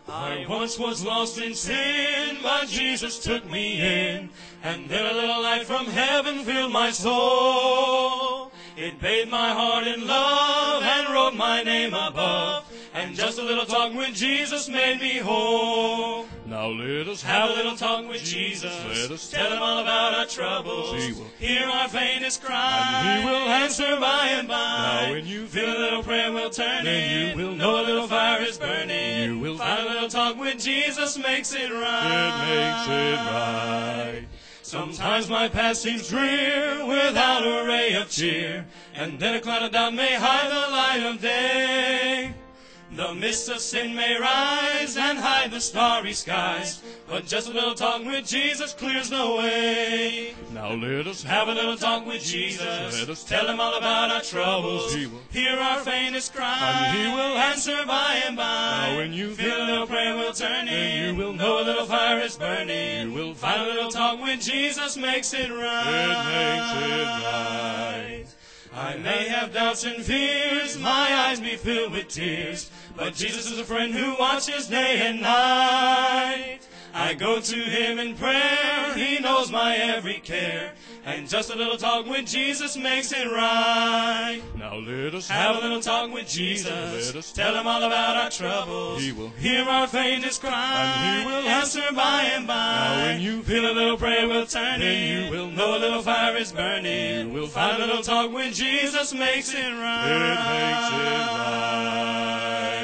I once was lost in sin, but Jesus took me in, and then a little light from heaven filled my soul. It bathed my heart in love and wrote my name above, and just a little talk with Jesus made me whole. Now let us Have a little talk with Jesus. Let us Tell him all about our troubles. He will hear our faintest cry. And he will answer by and by. Now when you feel a little prayer will turn then in. you will know a little fire is burning. You will find a little talk with Jesus makes it right. It makes it right. Sometimes my past seems drear, without a ray of cheer, and then a cloud of doubt may hide the light of day. The mist of sin may rise and hide the starry skies, but just a little talk with Jesus clears the way. Now let us Have a little talk with Jesus. Let us Tell him all about our troubles. He will hear our faintest cry. And he will answer by and by. Now when you feel a little prayer will turn then in. you will know a little fire is burning. You will find a little talk with Jesus makes it right. It makes it right. I may have doubts and fears, my eyes be filled with tears, but Jesus is a friend who watches day and night. I go to him in prayer, he knows my every care, and just a little talk with Jesus makes it right. Now let us Have a little talk with Jesus. Let us Tell him all about our troubles. He will hear our faintest cry. And he will answer by and by. Now when you feel a little prayer will turn then in. you will know a little fire is burning. You will find a little talk with Jesus makes it right. It makes it right.